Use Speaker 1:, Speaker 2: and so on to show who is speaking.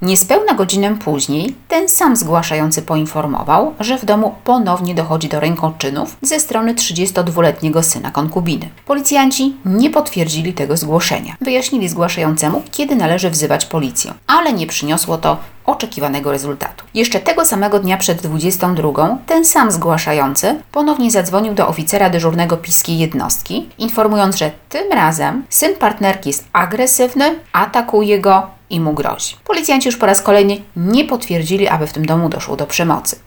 Speaker 1: Niespełna godzinę później ten sam zgłaszający poinformował, że w domu ponownie dochodzi do rękoczynów ze strony 32-letniego syna konkubiny. Policjanci nie potwierdzili tego zgłoszenia. Wyjaśnili zgłaszającemu, kiedy należy wzywać policję, ale nie przyniosło to oczekiwanego rezultatu. Jeszcze tego samego dnia przed 22 ten sam zgłaszający ponownie zadzwonił do oficera dyżurnego piskiej jednostki, informując, że tym razem syn partnerki jest agresywny, atakuje go i mu grozi. Policjanci już po raz kolejny nie potwierdzili, aby w tym domu doszło do przemocy.